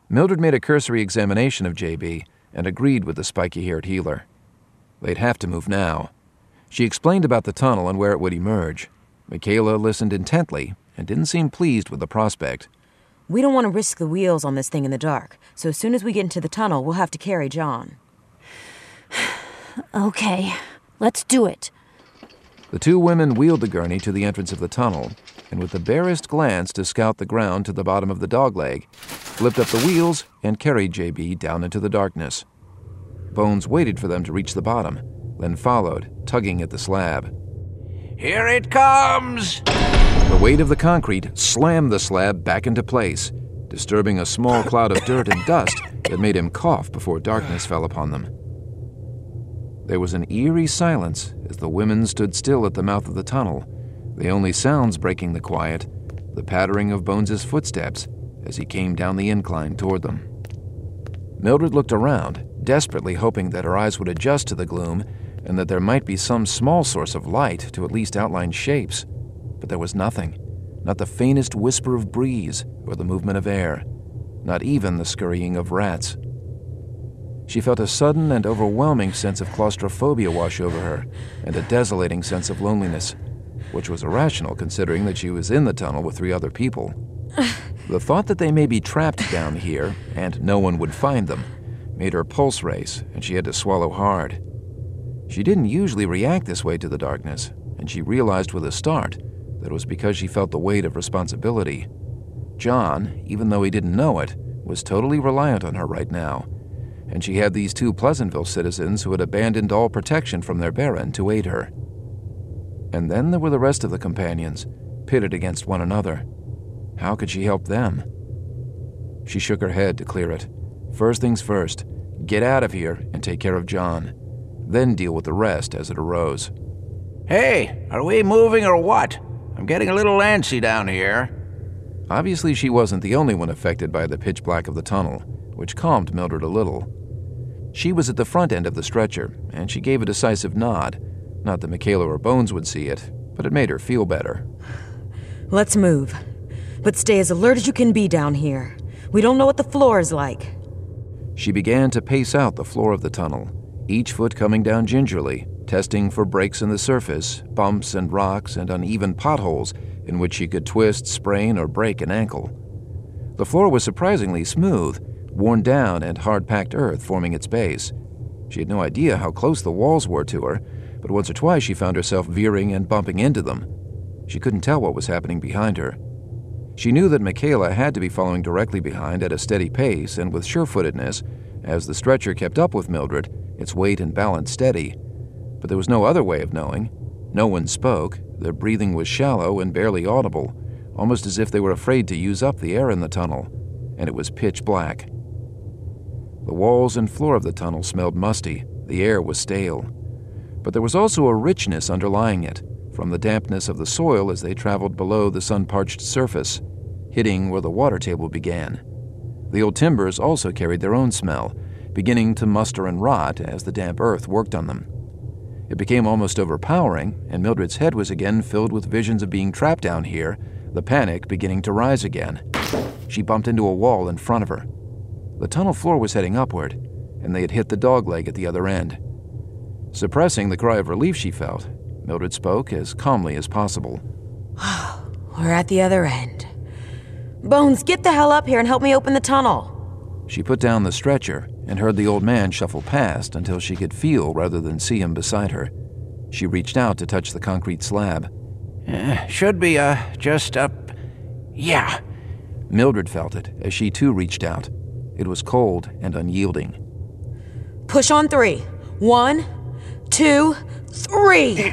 Mildred made a cursory examination of JB and agreed with the spiky-haired healer. They'd have to move now. She explained about the tunnel and where it would emerge. Michaela listened intently and didn't seem pleased with the prospect. We don't want to risk the wheels on this thing in the dark, so as soon as we get into the tunnel, we'll have to carry John. Okay, let's do it. The two women wheeled the gurney to the entrance of the tunnel, and with the barest glance to scout the ground to the bottom of the dogleg, flipped up the wheels and carried JB down into the darkness. Bones waited for them to reach the bottom, then followed, tugging at the slab. Here it comes! The weight of the concrete slammed the slab back into place, disturbing a small cloud of dirt and dust that made him cough before darkness fell upon them. There was an eerie silence as the women stood still at the mouth of the tunnel, the only sounds breaking the quiet, the pattering of Bones's footsteps as he came down the incline toward them. Mildred looked around, desperately hoping that her eyes would adjust to the gloom and that there might be some small source of light to at least outline shapes. But there was nothing, not the faintest whisper of breeze or the movement of air, not even the scurrying of rats. She felt a sudden and overwhelming sense of claustrophobia wash over her and a desolating sense of loneliness, which was irrational considering that she was in the tunnel with 3 other people. The thought that they may be trapped down here and no one would find them made her pulse race, and she had to swallow hard. She didn't usually react this way to the darkness, and she realized with a start that it was because she felt the weight of responsibility. John, even though he didn't know it, was totally reliant on her right now, and she had these 2 Pleasantville citizens who had abandoned all protection from their Baron to aid her. And then there were the rest of the companions, pitted against one another. How could she help them? She shook her head to clear it. First things first, get out of here and take care of John. Then deal with the rest as it arose. Hey, are we moving or what? I'm getting a little antsy down here. Obviously, she wasn't the only one affected by the pitch black of the tunnel, which calmed Mildred a little. She was at the front end of the stretcher, and she gave a decisive nod. Not that Michaela or Bones would see it, but it made her feel better. Let's move. But stay as alert as you can be down here. We don't know what the floor is like. She began to pace out the floor of the tunnel, each foot coming down gingerly, testing for breaks in the surface, bumps and rocks and uneven potholes in which she could twist, sprain, or break an ankle. The floor was surprisingly smooth, worn down and hard-packed earth forming its base. She had no idea how close the walls were to her, but once or twice she found herself veering and bumping into them. She couldn't tell what was happening behind her. She knew that Michaela had to be following directly behind at a steady pace and with sure-footedness, as the stretcher kept up with Mildred, its weight and balance steady. But there was no other way of knowing. No one spoke. Their breathing was shallow and barely audible, almost as if they were afraid to use up the air in the tunnel, and it was pitch black. The walls and floor of the tunnel smelled musty. The air was stale. But there was also a richness underlying it, from the dampness of the soil as they traveled below the sun-parched surface, hitting where the water table began. The old timbers also carried their own smell, beginning to muster and rot as the damp earth worked on them. It became almost overpowering, and Mildred's head was again filled with visions of being trapped down here, the panic beginning to rise again. She bumped into a wall in front of her. The tunnel floor was heading upward, and they had hit the dogleg at the other end. Suppressing the cry of relief she felt, Mildred spoke as calmly as possible. We're at the other end. Bones, get the hell up here and help me open the tunnel. She put down the stretcher and heard the old man shuffle past until she could feel rather than see him beside her. She reached out to touch the concrete slab. Should be, just up... Yeah. Mildred felt it as she too reached out. It was cold and unyielding. Push on 3. 1, 2, 3!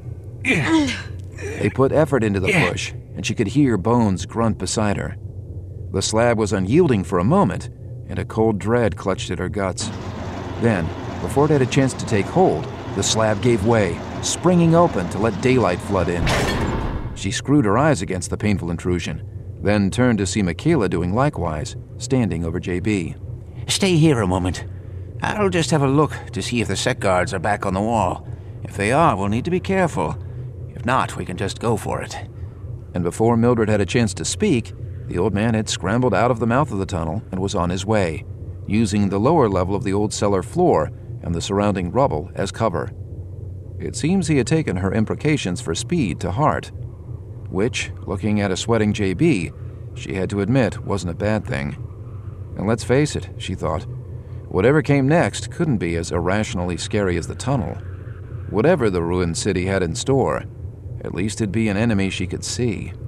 They put effort into the push, and she could hear Bones grunt beside her. The slab was unyielding for a moment, and a cold dread clutched at her guts. Then, before it had a chance to take hold, the slab gave way, springing open to let daylight flood in. She screwed her eyes against the painful intrusion, then turned to see Michaela doing likewise, standing over JB. Stay here a moment. I'll just have a look to see if the sec guards are back on the wall. If they are, we'll need to be careful. If not, we can just go for it. And before Mildred had a chance to speak, the old man had scrambled out of the mouth of the tunnel and was on his way, using the lower level of the old cellar floor and the surrounding rubble as cover. It seems he had taken her imprecations for speed to heart, which, looking at a sweating JB, she had to admit wasn't a bad thing. And let's face it, she thought, whatever came next couldn't be as irrationally scary as the tunnel. Whatever the ruined city had in store, at least it'd be an enemy she could see.